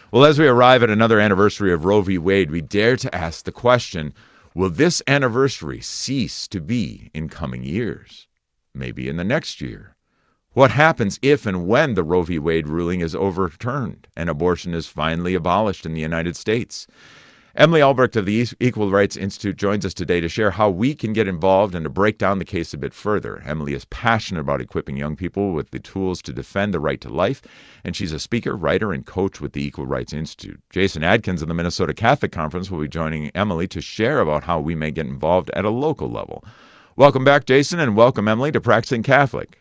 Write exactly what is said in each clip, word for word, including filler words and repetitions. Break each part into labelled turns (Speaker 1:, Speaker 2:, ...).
Speaker 1: Well, as we arrive at another anniversary of Roe v. Wade, we dare to ask the question, will this anniversary cease to be in coming years? Maybe in the next year? What happens if and when the Roe v. Wade ruling is overturned and abortion is finally abolished in the United States? Emily Albrecht of the Equal Rights Institute joins us today to share how we can get involved and to break down the case a bit further. Emily is passionate about equipping young people with the tools to defend the right to life, and she's a speaker, writer, and coach with the Equal Rights Institute. Jason Adkins of the Minnesota Catholic Conference will be joining Emily to share about how we may get involved at a local level. Welcome back, Jason, and welcome, Emily, to Practicing Catholic.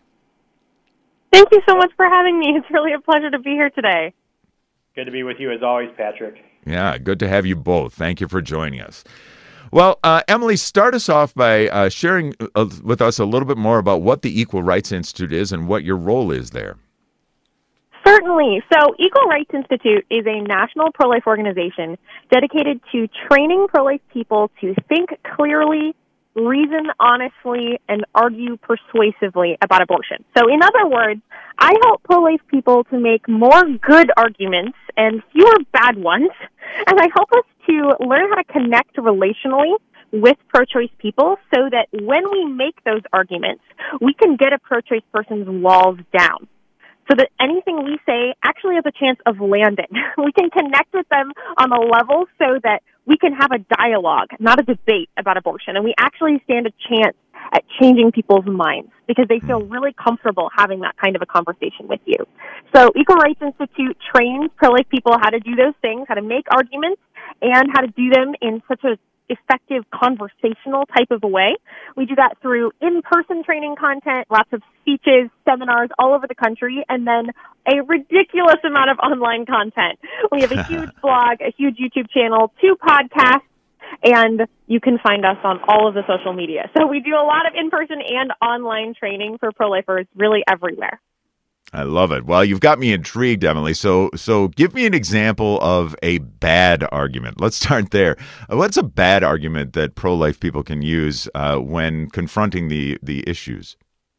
Speaker 2: Thank you so much for having me. It's really a pleasure to be here today.
Speaker 3: Good to be with you as always, Patrick.
Speaker 1: Yeah, good to have you both. Thank you for joining us. Well, uh, Emily, start us off by uh, sharing uh, with us a little bit more about what the Equal Rights Institute is and what your role is there.
Speaker 2: Certainly. So Equal Rights Institute is a national pro-life organization dedicated to training pro-life people to think clearly, reason honestly, and argue persuasively about abortion. So in other words, I help pro-life people to make more good arguments and fewer bad ones, and I help us to learn how to connect relationally with pro-choice people so that when we make those arguments, we can get a pro-choice person's walls down, so that anything we say actually has a chance of landing. We can connect with them on a level so that we can have a dialogue, not a debate about abortion, and we actually stand a chance at changing people's minds because they feel really comfortable having that kind of a conversation with you. So Equal Rights Institute trains pro-life people how to do those things, how to make arguments, and how to do them in such a effective conversational type of a way. We do that through in-person training content, lots of speeches, seminars all over the country, and then a ridiculous amount of online content. We have a huge blog, a huge YouTube channel, two podcasts, and you can find us on all of the social media. So we do a lot of in-person and online training for pro-lifers really everywhere.
Speaker 1: I love it. Well, you've got me intrigued, Emily. So so give me an example of a bad argument. Let's start there. What's a bad argument that pro-life people can use uh, when confronting the, the issues?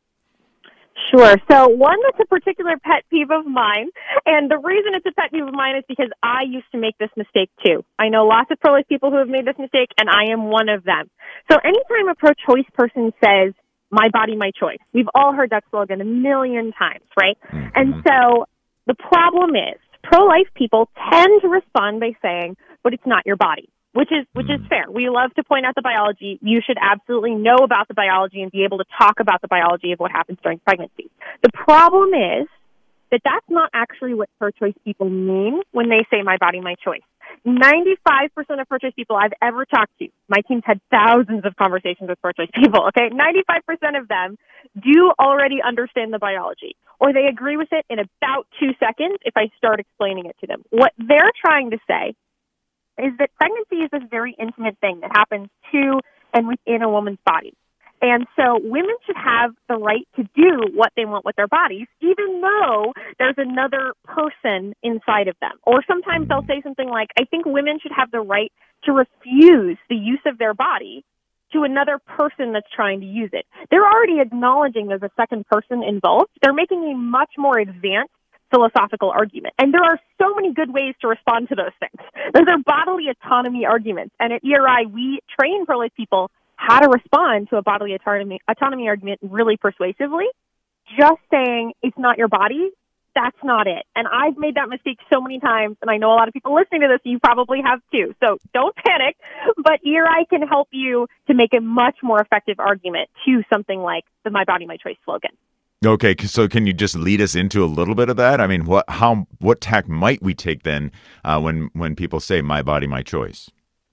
Speaker 2: Sure. So one that's a particular pet peeve of mine, and the reason it's a pet peeve of mine is because I used to make this mistake too. I know lots of pro-life people who have made this mistake, and I am one of them. So anytime a pro-choice person says, "My body, my choice," we've all heard that slogan a million times, right? Mm-hmm. And so the problem is pro-life people tend to respond by saying, "But it's not your body." Which is which is fair. We love to point out the biology. You should absolutely know about the biology and be able to talk about the biology of what happens during pregnancy. The problem is that that's not actually what pro-choice people mean when they say "my body, my choice." ninety-five percent of pro-choice people I've ever talked to, my team's had thousands of conversations with pro-choice people, okay? ninety-five percent of them do already understand the biology, or they agree with it in about two seconds if I start explaining it to them. What they're trying to say is that pregnancy is this very intimate thing that happens to and within a woman's body. And so women should have the right to do what they want with their bodies, even though there's another person inside of them. Or sometimes they'll say something like, "I think women should have the right to refuse the use of their body to another person that's trying to use it." They're already acknowledging there's a second person involved. They're making a much more advanced philosophical argument. And there are so many good ways to respond to those things. Those are bodily autonomy arguments. And at E R I, we train pro-life people how to respond to a bodily autonomy, autonomy argument really persuasively. Just saying it's not your body, that's not it. And I've made that mistake so many times, and I know a lot of people listening to this, you probably have too. So don't panic, but E R I can help you to make a much more effective argument to something like the "My Body, My Choice" slogan.
Speaker 1: Okay, so can you just lead us into a little bit of that? I mean, what how what tack might we take then uh, when when people say "my body, my choice"?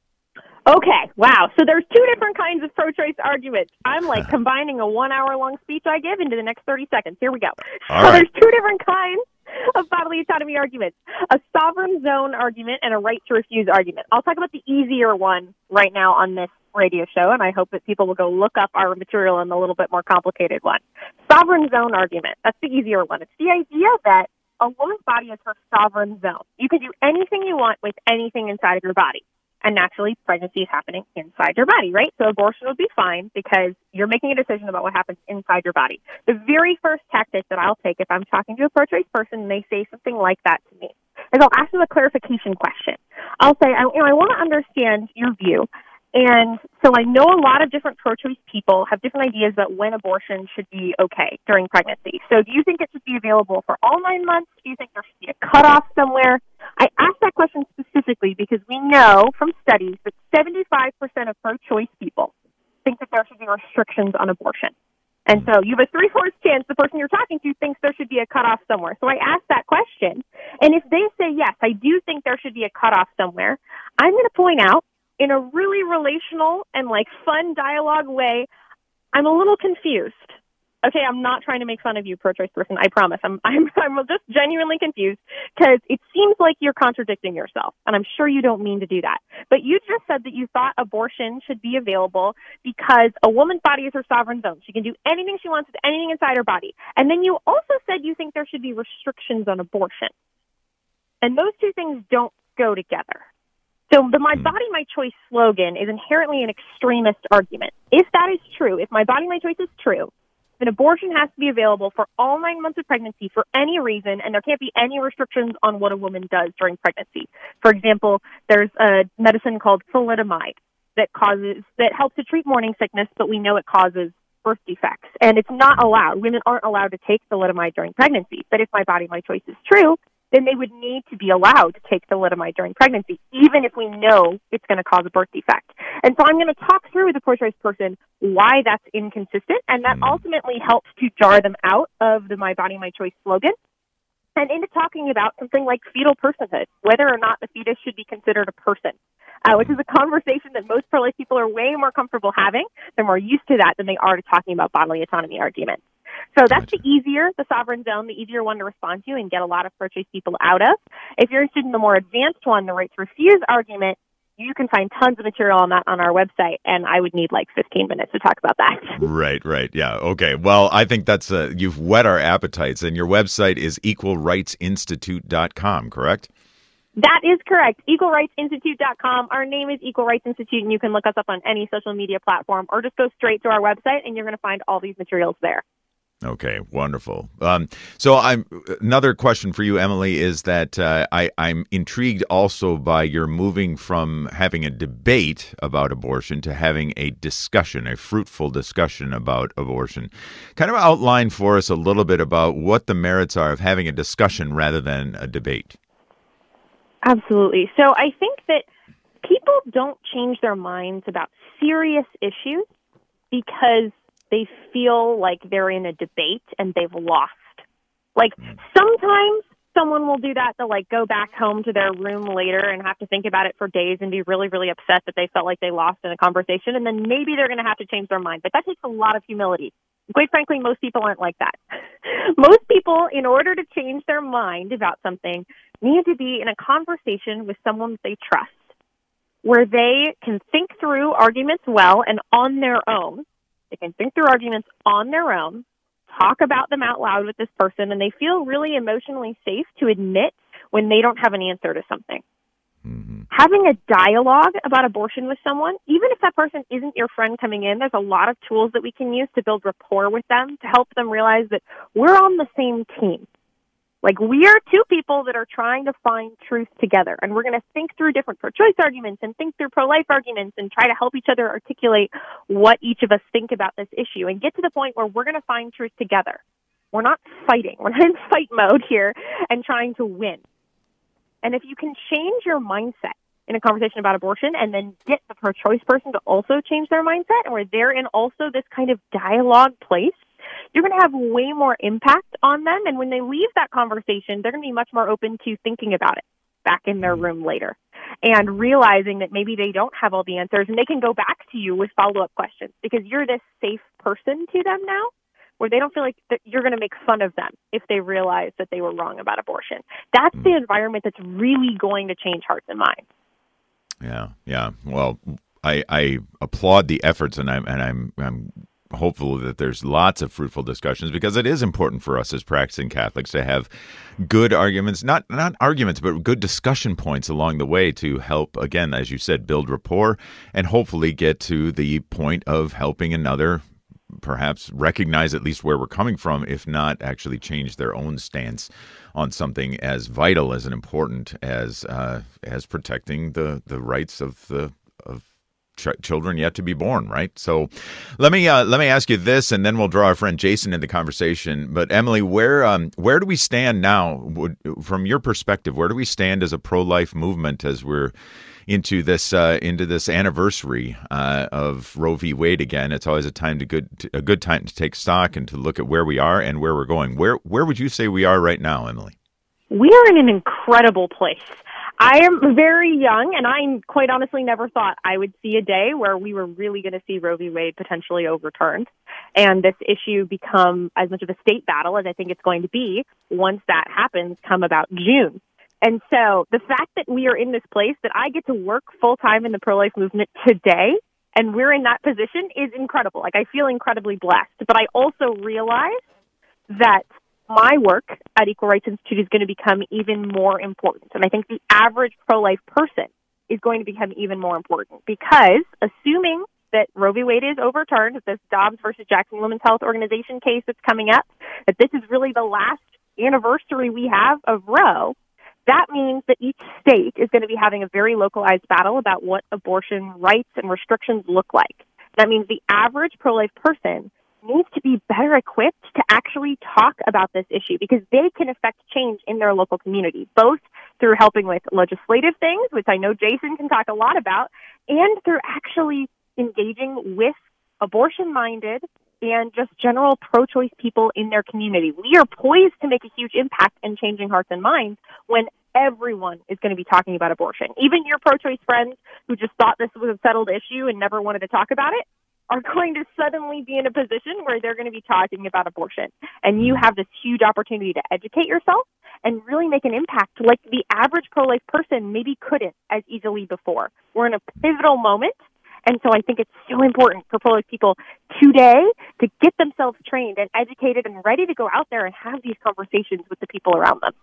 Speaker 2: Okay, wow. So there's two different kinds of pro-choice arguments. I'm like combining a one-hour-long speech I give into the next thirty seconds. Here we go.
Speaker 1: All
Speaker 2: so
Speaker 1: right.
Speaker 2: There's two different kinds of bodily autonomy arguments: a sovereign zone argument and a right to refuse argument. I'll talk about the easier one right now on this radio show, and I hope that people will go look up our material on the little bit more complicated one. Sovereign zone argument. That's the easier one. It's the idea that a woman's body is her sovereign zone. You can do anything you want with anything inside of your body. And naturally, pregnancy is happening inside your body, right? So abortion would be fine because you're making a decision about what happens inside your body. The very first tactic that I'll take if I'm talking to a pro-choice person and they say something like that to me is I'll ask them a clarification question. I'll say, I, you know, I want to understand your view. And so I know a lot of different pro-choice people have different ideas about when abortion should be okay during pregnancy. So do you think it should be available for all nine months? Do you think there should be a cutoff somewhere? I ask that question specifically because we know from studies that seventy-five percent of pro-choice people think that there should be restrictions on abortion. And so you have a three-fourths chance the person you're talking to thinks there should be a cutoff somewhere. So I ask that question. And if they say, yes, I do think there should be a cutoff somewhere, I'm going to point out in a really relational and like fun dialogue way, I'm a little confused. Okay, I'm not trying to make fun of you, pro-choice person. I promise. I'm I'm I'm just genuinely confused because it seems like you're contradicting yourself, and I'm sure you don't mean to do that. But you just said that you thought abortion should be available because a woman's body is her sovereign zone. She can do anything she wants with anything inside her body. And then you also said you think there should be restrictions on abortion. And those two things don't go together. So the My Body, My Choice slogan is inherently an extremist argument. If that is true, if My Body, My Choice is true, then abortion has to be available for all nine months of pregnancy for any reason, and there can't be any restrictions on what a woman does during pregnancy. For example, there's a medicine called thalidomide that causes that helps to treat morning sickness, but we know it causes birth defects, and it's not allowed. Women aren't allowed to take thalidomide during pregnancy. But if My Body, My Choice is true, then they would need to be allowed to take thalidomide during pregnancy, even if we know it's going to cause a birth defect. And so I'm going to talk through with the pro-choice person why that's inconsistent, and that ultimately helps to jar them out of the My Body, My Choice slogan and into talking about something like fetal personhood, whether or not the fetus should be considered a person, uh, which is a conversation that most pro-life people are way more comfortable having. They're more used to that than they are to talking about bodily autonomy arguments. So that's the easier, the sovereign zone, the easier one to respond to and get a lot of pro-choice people out of. If you're interested in the more advanced one, the right to refuse argument, you can find tons of material on that on our website, and I would need like fifteen minutes to talk about that.
Speaker 1: Right, right. Yeah, okay. Well, I think that's, uh, you've whet our appetites, and your website is equal rights institute dot com, correct?
Speaker 2: That is correct. equal rights institute dot com. Our name is Equal Rights Institute, and you can look us up on any social media platform or just go straight to our website, and you're going to find all these materials there.
Speaker 1: Okay, wonderful. Um, so I'm another question for you, Emily, is that uh, I, I'm intrigued also by your moving from having a debate about abortion to having a discussion, a fruitful discussion about abortion. Kind of outline for us a little bit about what the merits are of having a discussion rather than a debate.
Speaker 2: Absolutely. So I think that people don't change their minds about serious issues because they feel like they're in a debate and they've lost. Like, sometimes someone will do that. They'll, like, go back home to their room later and have to think about it for days and be really, really upset that they felt like they lost in a conversation, and then maybe they're going to have to change their mind. But that takes a lot of humility. Quite frankly, most people aren't like that. Most people, in order to change their mind about something, need to be in a conversation with someone that they trust, where they can think through arguments well and on their own. They can think through arguments on their own, talk about them out loud with this person, and they feel really emotionally safe to admit when they don't have an answer to something. Mm-hmm. Having a dialogue about abortion with someone, even if that person isn't your friend coming in, there's a lot of tools that we can use to build rapport with them to help them realize that we're on the same team. Like, we are two people that are trying to find truth together, and we're going to think through different pro-choice arguments and think through pro-life arguments and try to help each other articulate what each of us think about this issue and get to the point where we're going to find truth together. We're not fighting. We're not in fight mode here and trying to win. And if you can change your mindset in a conversation about abortion and then get the pro-choice person to also change their mindset, and where they're in also this kind of dialogue place, you're going to have way more impact on them. And when they leave that conversation, they're going to be much more open to thinking about it back in their room later and realizing that maybe they don't have all the answers, and they can go back to you with follow-up questions because you're this safe person to them now, where they don't feel like that you're going to make fun of them if they realize that they were wrong about abortion. That's the environment that's really going to change hearts and minds.
Speaker 1: Yeah, yeah. Well, I, I applaud the efforts, and I'm and I'm I'm hopeful that there's lots of fruitful discussions, because it is important for us as practicing Catholics to have good arguments, not not arguments, but good discussion points along the way to help, again, as you said, build rapport and hopefully get to the point of helping another perhaps recognize at least where we're coming from, if not actually change their own stance on something as vital, as important as uh, as protecting the, the rights of the of ch- children yet to be born, right? So let me uh, let me ask you this, and then we'll draw our friend Jason into the conversation. But Emily, where um, where do we stand now, would, from your perspective? Where do we stand as a pro-life movement as we're into this uh, into this anniversary uh, of Roe v. Wade again? It's always a time to good a good time to take stock and to look at where we are and where we're going. Where where would you say we are right now, Emily?
Speaker 2: We are in an incredible place. I am very young, and I quite honestly never thought I would see a day where we were really going to see Roe v. Wade potentially overturned, and this issue become as much of a state battle as I think it's going to be once that happens come about June. And so the fact that we are in this place, that I get to work full-time in the pro-life movement today, and we're in that position, is incredible. Like, I feel incredibly blessed. But I also realize that my work at Equal Rights Institute is going to become even more important. And I think the average pro-life person is going to become even more important, because assuming that Roe v. Wade is overturned, that this Dobbs versus Jackson Women's Health Organization case that's coming up, that this is really the last anniversary we have of Roe, that means that each state is going to be having a very localized battle about what abortion rights and restrictions look like. That means the average pro-life person needs to be better equipped to actually talk about this issue, because they can affect change in their local community, both through helping with legislative things, which I know Jason can talk a lot about, and through actually engaging with abortion-minded and just general pro-choice people in their community. We are poised to make a huge impact in changing hearts and minds when everyone is going to be talking about abortion. Even your pro-choice friends who just thought this was a settled issue and never wanted to talk about it are going to suddenly be in a position where they're going to be talking about abortion. And you have this huge opportunity to educate yourself and really make an impact like the average pro-life person maybe couldn't as easily before. We're in a pivotal moment. And so I think it's so important for pro-life people today to get themselves trained and educated and ready to go out there and have these conversations with the people around them.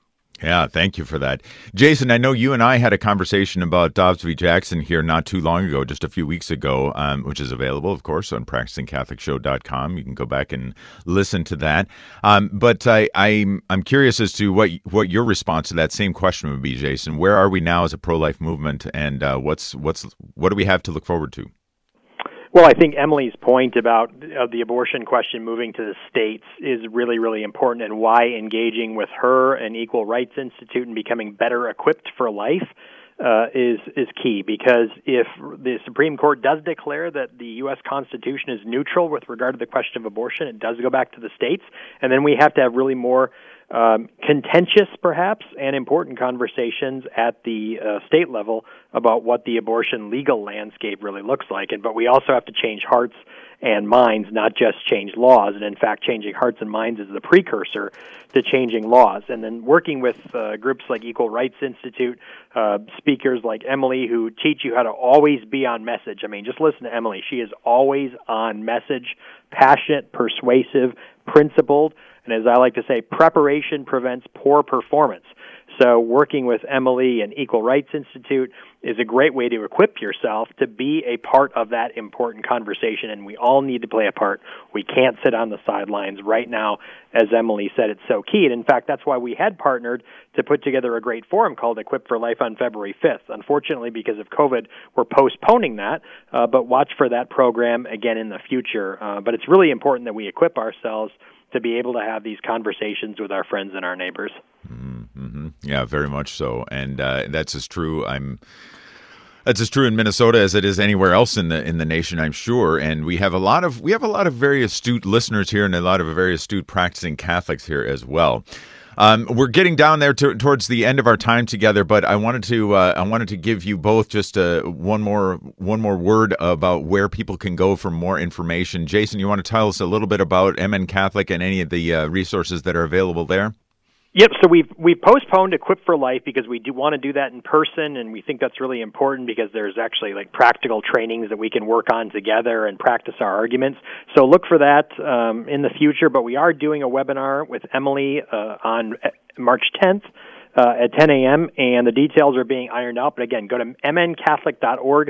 Speaker 1: Yeah, thank you for that. Jason, I know you and I had a conversation about Dobbs v. Jackson here not too long ago, just a few weeks ago, um, which is available, of course, on practicing catholic show dot com. You can go back and listen to that. Um, but I, I'm I'm curious as to what what your response to that same question would be, Jason. Where are we now as a pro-life movement, and uh, what's what's what do we have to look forward to?
Speaker 3: Well, I think Emily's point about uh, the abortion question moving to the states is really, really important, and why engaging with her and Equal Rights Institute and becoming better equipped for life uh, is is key. Because if the Supreme Court does declare that the U S Constitution is neutral with regard to the question of abortion, it does go back to the states, and then we have to have really more Um, contentious, perhaps, and important conversations at the uh, state level about what the abortion legal landscape really looks like. And but we also have to change hearts and minds, not just change laws. And in fact, changing hearts and minds is the precursor to changing laws. And then working with uh, groups like Equal Rights Institute, uh, speakers like Emily, who teach you how to always be on message. I mean, just listen to Emily. She is always on message, passionate, persuasive, principled. And as I like to say, preparation prevents poor performance. So working with Emily and Equal Rights Institute is a great way to equip yourself to be a part of that important conversation, and we all need to play a part. We can't sit on the sidelines right now. As Emily said, it's so key. And in fact, that's why we had partnered to put together a great forum called Equip for Life on February fifth. Unfortunately, because of COVID, we're postponing that, uh, but watch for that program again in the future. Uh, but it's really important that we equip ourselves to be able to have these conversations with our friends and our neighbors.
Speaker 1: Mm-hmm. Yeah, very much so. And uh, that's as true. I'm that's as true in Minnesota as it is anywhere else in the in the nation, I'm sure. And we have a lot of we have a lot of very astute listeners here, and a lot of very astute practicing Catholics here as well. Um, we're getting down there to, towards the end of our time together, but I wanted to uh, I wanted to give you both just uh, one more one more word about where people can go for more information. Jason, you want to tell us a little bit about M N Catholic and any of the uh, resources that are available there?
Speaker 3: Yep. So we've we've postponed Equip for Life because we do want to do that in person, and we think that's really important because there's actually like practical trainings that we can work on together and practice our arguments. So look for that um, in the future. But we are doing a webinar with Emily uh, on March tenth uh, at ten a.m. and the details are being ironed out. But again, go to m n catholic dot org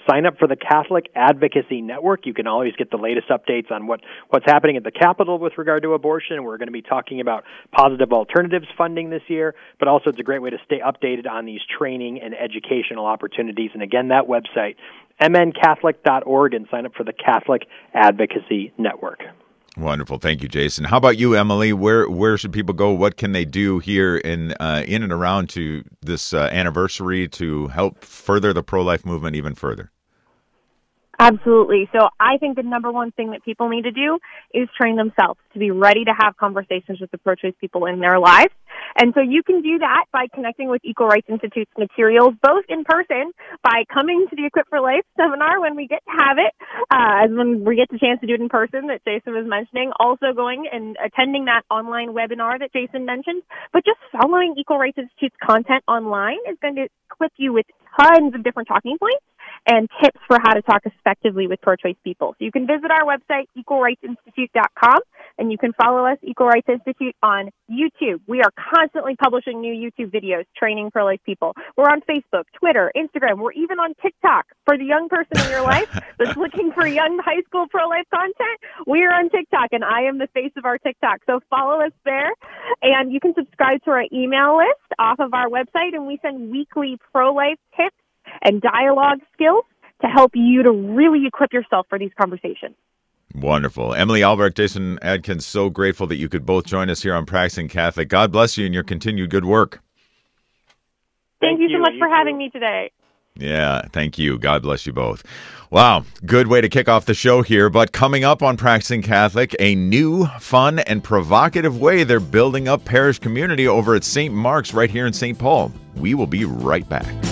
Speaker 3: sign up for the Catholic Advocacy Network. You can always get the latest updates on what, what's happening at the Capitol with regard to abortion. We're going to be talking about positive alternatives funding this year, but also it's a great way to stay updated on these training and educational opportunities. And again, that website, m n catholic dot org, and sign up for the Catholic Advocacy Network.
Speaker 1: Wonderful. Thank you, Jason. How about you, Emily? Where where should people go? What can they do here in uh, in and around to this uh, anniversary to help further the pro-life movement even further?
Speaker 2: Absolutely. So I think the number one thing that people need to do is train themselves to be ready to have conversations with the pro-choice people in their lives. And so you can do that by connecting with Equal Rights Institute's materials, both in person, by coming to the Equip for Life seminar when we get to have it, uh, as when we get the chance to do it in person that Jason was mentioning, also going and attending that online webinar that Jason mentioned. But just following Equal Rights Institute's content online is going to equip you with tons of different talking points and tips for how to talk effectively with pro-choice people. So you can visit our website, equal rights institute dot com, and you can follow us, Equal Rights Institute, on YouTube. We are constantly publishing new YouTube videos training pro-life people. We're on Facebook, Twitter, Instagram. We're even on TikTok. For the young person in your life that's looking for young high school pro-life content, we are on TikTok, and I am the face of our TikTok. So follow us there, and you can subscribe to our email list off of our website, and we send weekly pro-life tips and dialogue skills to help you to really equip yourself for these conversations.
Speaker 1: Wonderful. Emily Albrecht, Jason Adkins, so grateful that you could both join us here on Practicing Catholic. God bless you and your continued good work.
Speaker 2: Thank, thank you so much
Speaker 3: you
Speaker 2: for
Speaker 3: too.
Speaker 2: having me today.
Speaker 1: Yeah, thank you. God bless you both. Wow, good way to kick off the show here. But coming up on Practicing Catholic, a new, fun, and provocative way they're building up parish community over at Saint Mark's right here in Saint Paul. We will be right back.